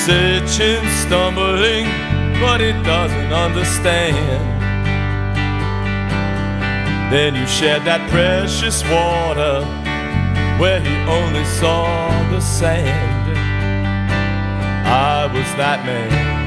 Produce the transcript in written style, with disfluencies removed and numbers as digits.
searching, stumbling, but he doesn't understand. Then you shared that precious water where he only saw the sand. I was that man.